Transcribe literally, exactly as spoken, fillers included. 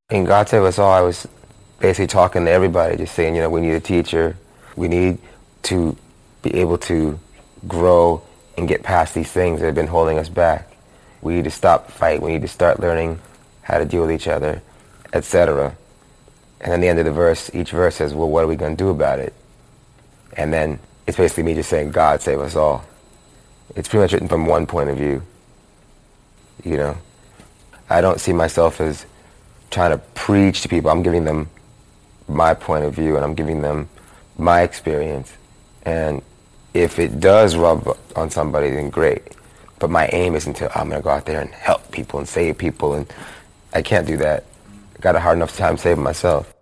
In God Save Us All, I was basically talking to everybody, just saying, you know, we need a teacher. We need to be able to grow and get past these things that have been holding us back. We need to stop fighting. We need to start learning how to deal with each other, et cetera. And then the end of the verse, each verse says, well, what are we going to do about it? And then it's basically me just saying, God save us all. It's pretty much written from one point of view. You know, I don't see myself as trying to preach to people. I'm giving them my point of view, and I'm giving them my experience. And if it does rub on somebody, then great. But my aim isn't to, oh, I'm going to go out there and help people and save people. And I can't do that. I got a hard enough time saving myself.